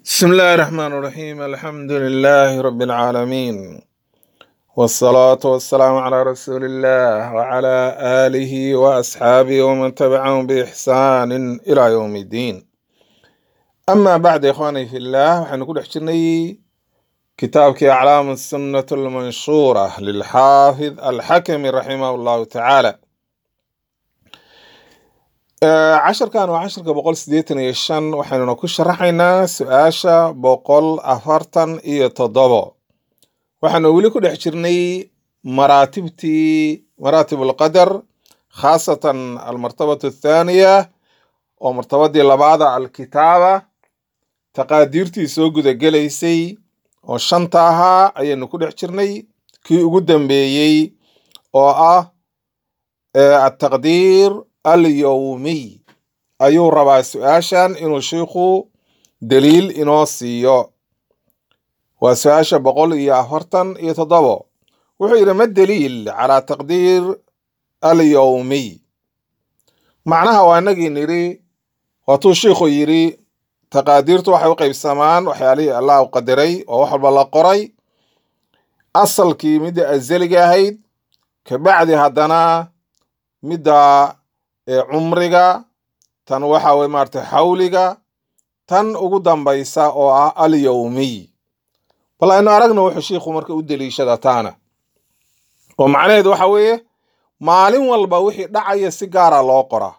بسم الله الرحمن الرحيم الحمد لله رب العالمين والصلاة والسلام على رسول الله وعلى آله وأصحابه ومن تبعهم بإحسان إلى يوم الدين أما بعد يا إخواني في الله وحنقول احجرني كتابك أعلام السنة المنشورة للحافظ الحكم رحمه الله تعالى عشر كانوا عشر كبقول سديتنا يشان وحنا نكون شرحنا سؤاشا بقول أفرتن إيه تضبط waxaan weli ku dhex jirnay maraatib alqadar khaasatan almartabatu athaaniya oo martabadii labaada alkitaaba taqaadiirtii soo gudagelaysay oo shanta ahaa ayaynu ku dhex jirnay kii ugu dambeeyey oo ah ataqdiir alyawmiy ayuu rabaa su-aashan inuu sheikhu daliil inoo siiyo waa su-aasha 147 wuxuu yidhi ma daliil calaa taqdiir alyawmiy macnaha waa inagii nidhi waatuu shiikhu yidhi taqaadiirtu waxay u qaybsamaan waxyaalihii allah u qadaray oo wax walba la qoray asalkii midda azaliga ahayd kabacdi haddana midda cumriga tan waxa weye maarata xawliga tan ugu dambaysa oo ah alyawmiy bal aynu aragno wuxuu shiikhu marka u daliishada taana oo macnaheedu waxa weeye maalin walba wixii dhacaya si gaara loo qoraa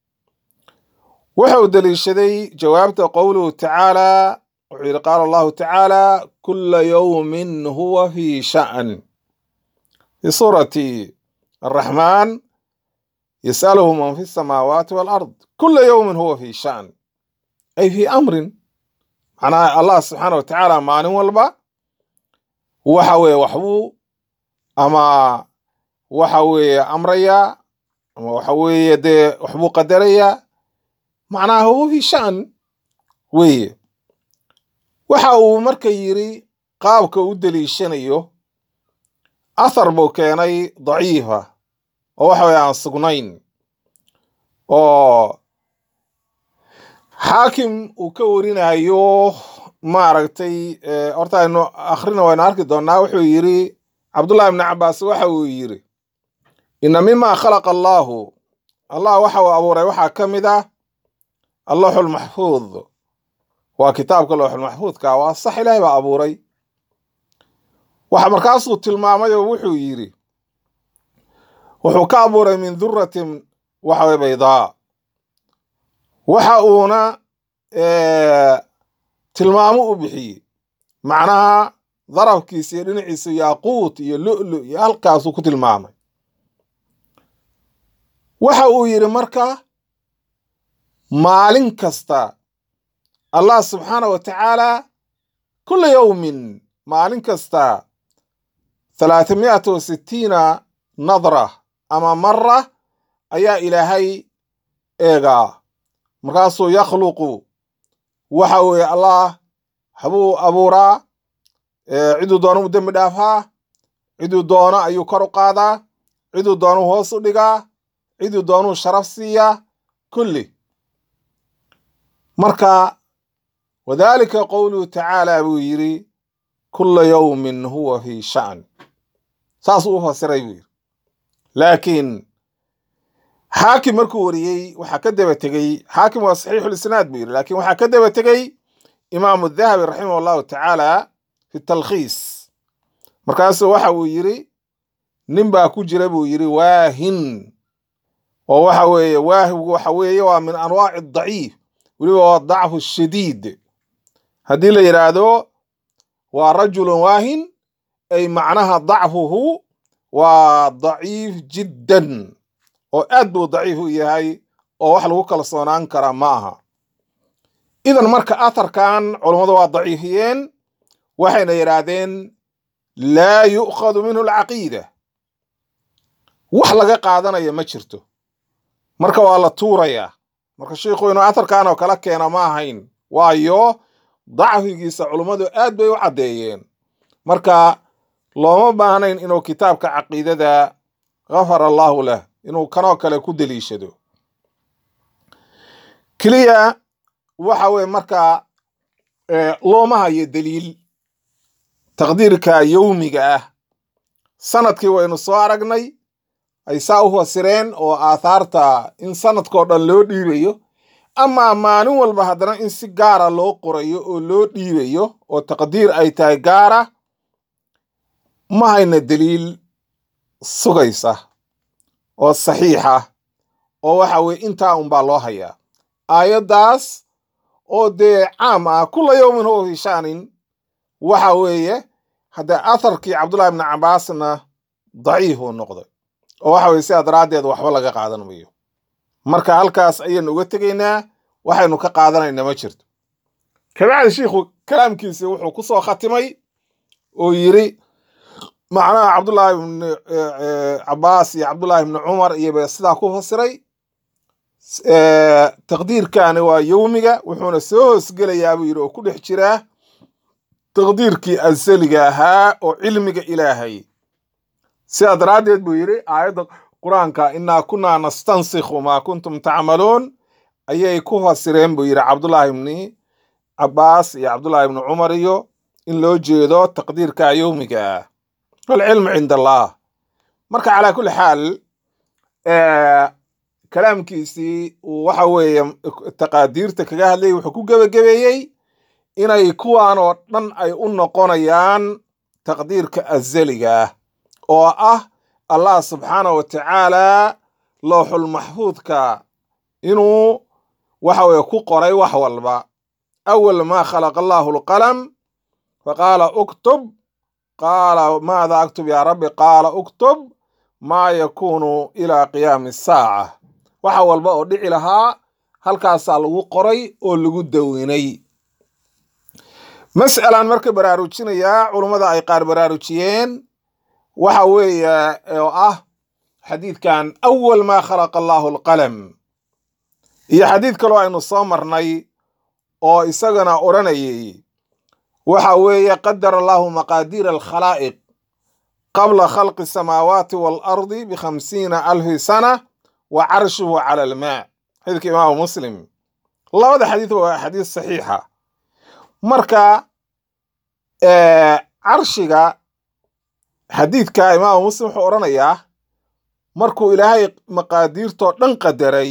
wuxuu daliishaday jawaabta qowluhu tacaala wuxuu yidhi qaala allahu tacaala kula yawmin huwa fi sha'n fi suurati araxmaan yas'aluhu man fi samaawaati walard kula yawmin huwa fi sha'n ay fi amrin macnaha allah subxaana watacaala maalin walba waxa weeye waxbuu ama waxa weeye amrayaa ama waxa weeye dee waxbuu qadarayaa macnaha huwa fi sha'n weeye waxa uu marka yidhi qaabka u daliishanayo athar buu keenay daciifa oo waxa weye aan sugnayn oo xaakim uu ka warinayo maaragtay horta aynu akhrina waynu arki doonaa wuxuu yidhi cabdullahi ibni cabaas waxa uu yidhi ina mima khalaqa allahu allah waxa uu abuuray waxaa ka mid ah allawxulmaxfuud waa kitaabka lawxulmaxfuudka waa sax ilaahay baa abuuray waxa markaasuu tilmaamay oo wuxuu yidhi wuxuu ka abuuray min duratin waxa weye baydaa waxa uuna tilmaamo u bixiyey macnaha darabkiisa iyo dhinaciisa yaaquut iyo lu'lu iyo halkaasuu ku tilmaamay waxa uu yidhi marka maalin kasta allah subxaana wa tacaala kula yawmin maalin kasta 360 nadra ama mara ayaa ilaahay eegaa markaasuu yakhluqu waxa weeye allah waxbuu abuuraa ciduu doono u dembi dhaafaa ciduu doono ayuu kor u qaadaa ciduu doonuu hoos u dhigaa ciduu doonuu sharaf siiyaa kulli marka wadaalika qowluhu tacaala buu yidhi kula yawmin huwa fi sha'n saasuu u fasiray buu yidhi laakiin xaakim markuu wariyey waxaa ka daba tegey xaakim waa saxiixulisnaad buu yidhi laakiin waxaa ka daba tegey imaamu dahabi raximah allahu tacaala fi talkhiis markaasuu waxa uu yidhi nin baa ku jira buu yidhi waahin oo waxa weeye waahigu waxa weeye waa min anwaaci daciif weliba waa dacfu shadiid haddii la yidhaahdo waa rajulun waahin ay macnaha dacfuhu waa daciif jiddan oo aad buu daciif u yahay oo wax lagu kalsoonaan karaa ma aha idan marka atharkan culummadu waa daciifiyeen waxayna yidhaahdeen laa yu'khadu minhu alcaqiida wax laga qaadanaya ma jirto marka waa la tuurayaa marka shiikhu inuu atharkan oo kala keena ma ahayn waayo dacfigiisa culummadu aad bay u caddeeyeen marka looma baahnayn inuu kitaabka caqiidada ghafara allahu lah inuu kanoo kale ku daliishado keliya waxa weye markaa looma hayo daliil taqdiirka yowmiga ah. sanadkii waynu soo aragnay ay saa u fasireen oo aathaarta in sanadkoo dhan loo dhiibayo, ama maalin walba haddana in si gaara loo qorayo oo loo dhiibayo oo taqdiir ay tahay gaara. ma hayna daliil sugaysa oo saxiixa oo waxa weye intaa unbaa loo hayaa. aayaddaas oo dee caam ah kulla yowmin huwa fi sha'nin, waxa weeye hadda atharkii cabdullahi ibni cabaasna daciif uu noqday oo waxa weye sidaa daraaddeed waxba laga qaadan mayo. marka halkaas ayaynu uga tegaynaa, waxaynu ka qaadanayna ma jirto. kabacdi shiikhu kalaamkiisi wuxuu ku soo khatimay oo yiri macnaha cabdullaahi ibni cabaas iyo cabdullaahi ibni cumar iyoba sidaa ku fasiray. taqdiirkani waa yowmiga, wuxuuna soo hoosgelayaa buu yidhi oo ku dhex jiraa taqdiirkii asaliga ahaa oo cilmiga ilaahay. sidaa daraaddeed buu yidhi aayadda qur-aanka innaa kunnaa nastansikhu maa kuntum tacmaluun ayay ku fasireen buu yidhi cabdullaahi ibni cabaas iyo cabdullaahi ibni cumar iyo in loo jeedo taqdiirka yowmiga ah. walcilmu cinda allah. marka calaa kulli xaal kalaamkiisii uu waxa weeye taqaadiirta kaga hadlayay wuxuu ku gebagabeeyey inay kuwaan oo dhan ay u noqonayaan taqdiirka azaliga ah oo ah allah subxaanahu wa tacaala looxul maxfuudka inuu waxa weye ku qoray wax walba. awal maa khalaqa allahu alqalam faqaala uktub, qaala maada aktub yaa rabbi, qaala uktub maa yakuunu ilaa qiyaami saaca. waxa walba oo dhici lahaa halkaasaa lagu qoray oo lagu daweynay. mas'alan marka baraarujinayaa culummada ay qaar baraarujiyeen waxa weeye oo ah xadiidkan awal maa khalaqa allahu alqalam, iyo xadiid kaloo aynu soo marnay oo isagana odhanayay waxa weeye qadara allahu maqaadiira alkhalaa'iq qabla khalqi asamaawaati waalardi b50,000 sana wa carshuhu cala almaa. xadiidka imaamu muslim. labada xadiid waa xadiis saxiixa. marka carshiga xadiidka imaamu muslim wuxuu odhanayaa markuu ilaahay maqaadiirtoo dhan qadaray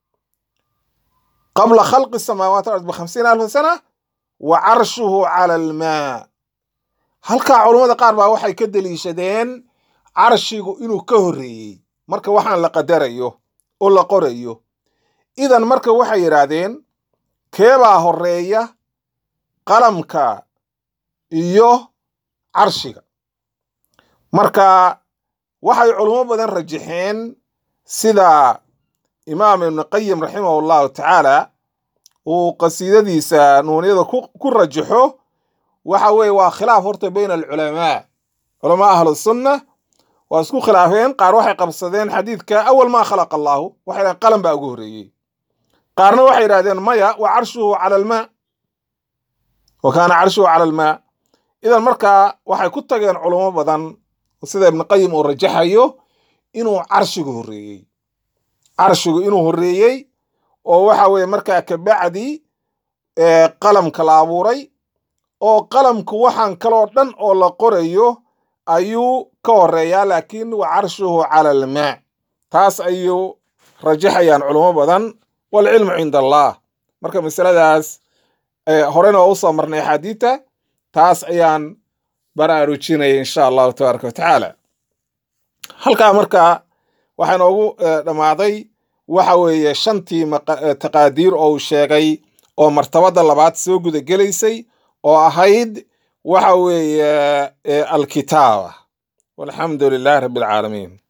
qabla khalqi samaawaati wal ardi b50,000 sana wa carshuhu cala almaa. halkaa culummada qaar baa waxay ka deliishadeen carshigu inuu ka horreeyey marka waxaan la qadarayo oo la qorayo. idan marka waxay yidhaahdeen keebaa horeeya qalamka iyo carshiga? marka waxay culummo badan rajaxeen sida imaam ibn qayim raximahu llahu tacaala uu qasiidadiisa nuuniyada ku rajaxo. waxa weeye waa khilaaf horta bayna alculamaa. culamaa ahlu sunna waa isku khilaafeen. qaar waxay qabsadeen xadiidka awal maa khalaqa allahu, waxay dhahdeen qalam baa ugu horreeyey. qaarna waxay yidhahdeen maya wa carshuhu cala almaa, wa kaana carshuhu cala almaa. idan markaa waxay ku tageen culummo badan sida ibn qayim uu rajaxayo inuu carshigu horreeyey. carshigu inuu horreeyey oo waxa weeye markaa kabacdi qalamka la abuuray, oo qalamku waxaan kaloo dhan oo la qorayo ayuu ka horeeyaa, laakiin wa carshuhu cala almaa. taas ayuu rajaxayaan culummo badan. walcilmu cinda allah. marka masaladaas horena oo usoo marnay axaadiita, taas ayaan baraarujinaya insha allahu tabaaraka wa tacaala. halkaa marka waxaa noogu dhammaaday waxa weeye 5 taqaadiir oo uu sheegay oo martabada labaad soo guda gelaysay oo ahayd waxa weeye alkitaaba. walxamdu lilahi rabbi alcaalamiin.